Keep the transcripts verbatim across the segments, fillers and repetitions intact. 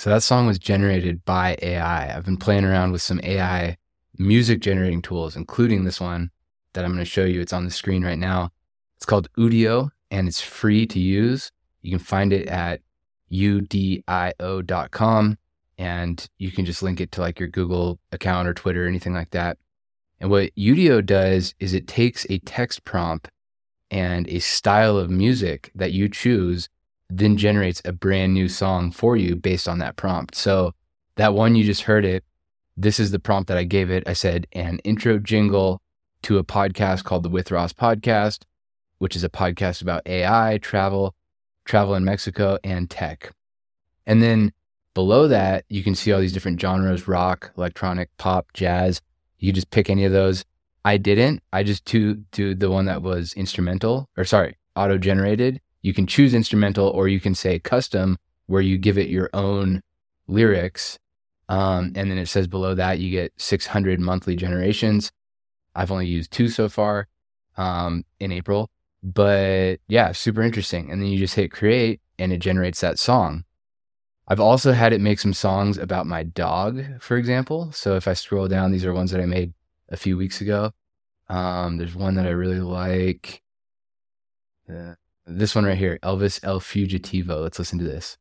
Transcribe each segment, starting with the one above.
So that song was generated by A I. I've been playing around with some A I music generating tools, including this one that I'm going to show you. It's on the screen right now. It's called Udio, and it's free to use. You can find it at U D I O dot com, and you can just link it to like your Google account or Twitter or anything like that. And what Udio does is it takes a text prompt and a style of music that you choose, then generates a brand new song for you based on that prompt. So that one you just heard it, this is the prompt that I gave it. I said, an intro jingle to a podcast called the With Ross Podcast, which is a podcast about A I, travel, travel in Mexico, and tech. And then below that, you can see all these different genres: rock, electronic, pop, jazz. You just pick any of those. I didn't. I just do, do the one that was instrumental, or sorry, auto-generated. You can choose instrumental, or you can say custom, where you give it your own lyrics. Um, and then it says below that you get six hundred monthly generations. I've only used two so far um, in April. But yeah, super interesting. And then you just hit create and it generates that song. I've also had it make some songs about my dog, for example. So if I scroll down, these are ones that I made a few weeks ago. Um, there's one that I really like. Uh, this one right here, Elvis El Fugitivo. Let's listen to this.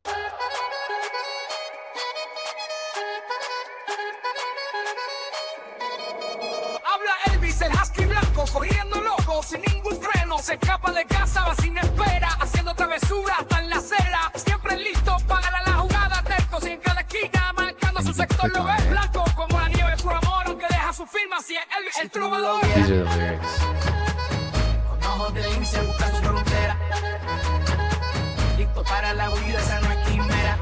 Habla Elvis, el husky blanco, corriendo loco, sin ningún freno. Se escapa de casa, va sin espera, haciendo travesuras hasta en la acera. Siempre listo para la jugada, tercos y en cada esquina, marcando su sector. Lo ves blanco como la nieve, su amor, aunque deja su firma, si es Elvis el trovador. These are the lyrics. Con ojos de lince busca su frontera. Listo para la huida, esa no es quimera.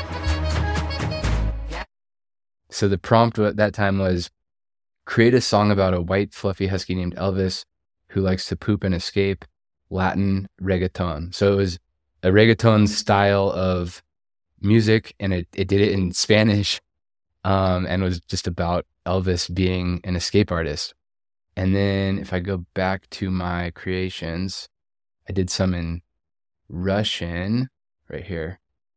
So the prompt at that time was, create a song about a white fluffy husky named Elvis who likes to poop and escape, Latin reggaeton. So it was a reggaeton style of music, and it, it did it in Spanish, um, and was just about Elvis being an escape artist. And then if I go back to my creations, I did some in Russian right here.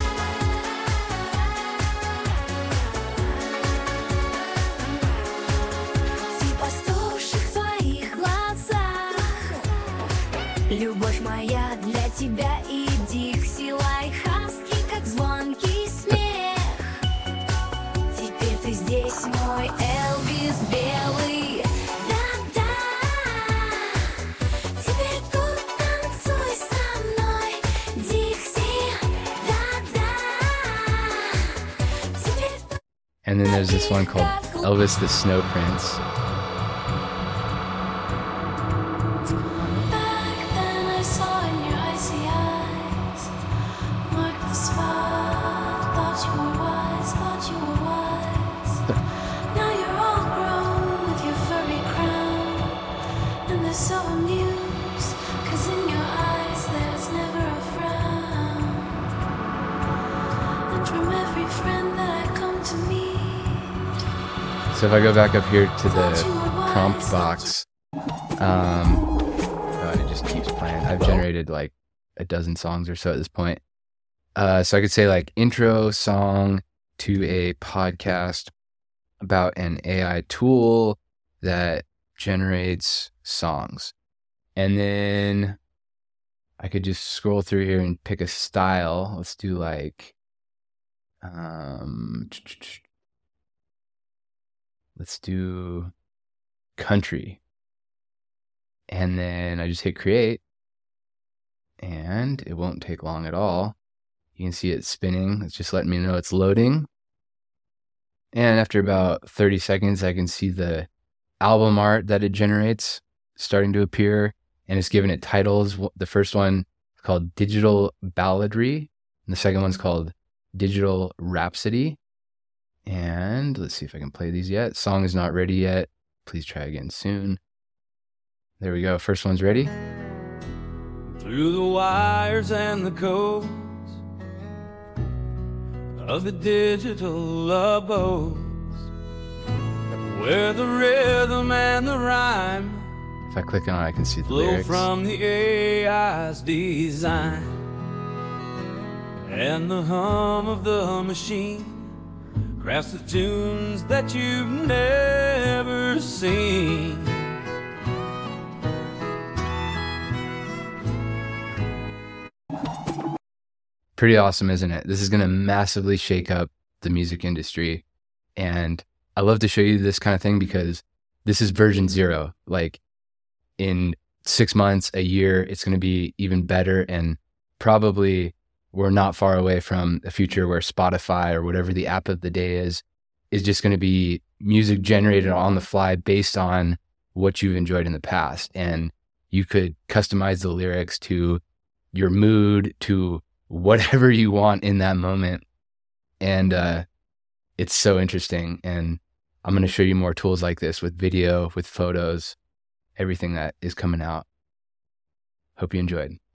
Любовь моя для тебя и Дикси Лайхаски, как звонкий смех. Теперь ты здесь, мой Элвис белый. Да-да, теперь тут танцуй со мной, Дикси. Да-да, теперь. And then there's this one called Elvis the Snow Prince. So if I go back up here to the prompt box, um, oh, and it just keeps playing. I've generated like a dozen songs or so at this point. Uh, so I could say like intro song to a podcast about an A I tool that generates songs. And then I could just scroll through here and pick a style. Let's do like, um, let's do country. And then I just hit create, and it won't take long at all. You can see it spinning. It's just letting me know it's loading. And after about thirty seconds, I can see the album art that it generates starting to appear, and it's giving it titles. The first one is called Digital Balladry, and the second one's called Digital Rhapsody. And let's see if I can play these yet. Song is not ready yet. Please try again soon. There we go. First one's ready. Through the wires and the codes of the digital abodes, where the rhythm and the rhyme If I click on it, I can see the flow lyrics. from the A I's design, and the hum of the machine craft the tunes that you've never seen. Pretty awesome, isn't it? This is going to massively shake up the music industry. And I love to show you this kind of thing because this is version zero. Like in six months, a year, it's going to be even better. And probably we're not far away from a future where Spotify or whatever the app of the day is, is just going to be music generated on the fly based on what you've enjoyed in the past. And you could customize the lyrics to your mood, to whatever you want in that moment. And uh, it's so interesting. And I'm going to show you more tools like this with video, with photos, everything that is coming out. Hope you enjoyed.